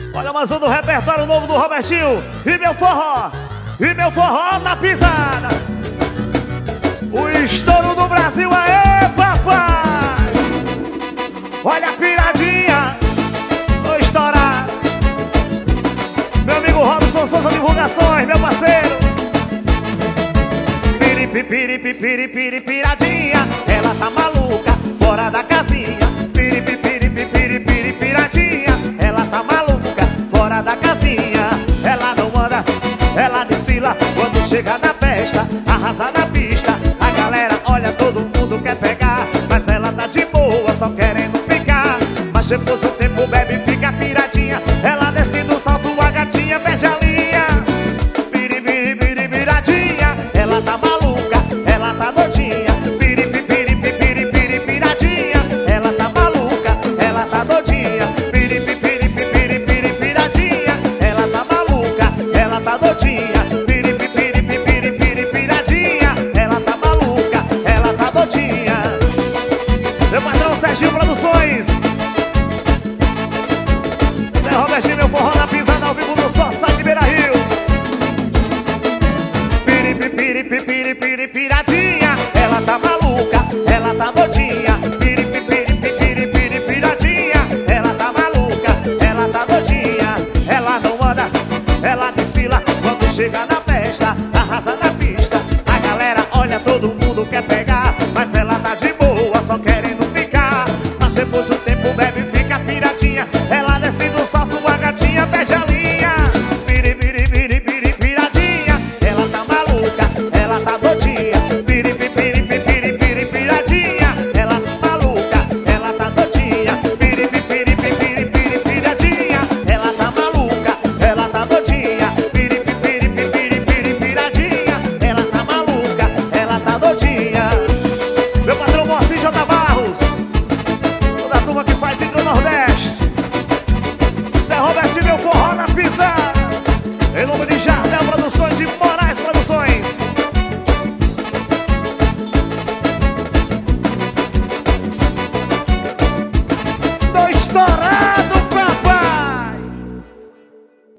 Olha mais um do repertório novo do Robertinho. E meu forró na pisada. O estouro do Brasil, aê papai. Olha a piradinha, vou estourar. Meu amigo Robson Souza Divulgações, meu parceiro. Piripiri, piradinha, ela tá maluca, fora da casinha. Piripiri, piradinha, ela tá maluca, fora da casinha. Ela não anda, ela desfila quando chega na festa, arrasa na pista. A galera olha, todo mundo quer pegar, mas ela tá de boa, só querendo ficar. Mas depois o tempo bebe e fica piradinha. Ela desce do salto, a gatinha perde a linha. Piripiri, piradinha, ela tá maluca, ela tá doidinha. Piripiri, piradinha, ela tá maluca, ela tá doidinha. Piripiri, piradinha, ela tá maluca, ela tá doidinha. Piripiri, piradinha, ela tá maluca, ela tá doidinha. Meu patrão Serginho Produções, Zé Robertinho, meu forró na pisada ao vivo no Só Sai de Beira Rio. Piripiri, piradinha, ela tá maluca, ela tá doidinha. Piripiri, piradinha, ela tá maluca, ela tá doidinha. Ela não anda, ela desfila quando chega na festa, arrasa na pista. A galera olha, todo mundo quer pegar, mas ela tá de boa, só querendo ficar. Mas depois do tempo bebe e fica piradinha. Ela desce do salto, a gatinha perde a linha. Piripiri, piradinha, ela tá maluca, ela tá doidinha. Piripiri, piradinha, ela tá maluca, ela tá doidinha. Piripiri, piradinha, ela tá maluca, ela tá doidinha. Piripiri, piradinha, ela tá maluca, ela tá doidinha. Meu patrão Moacir J. Barros, toda a turma que faz Hidro Nordeste. Zé Robertinho, meu forró na pisada.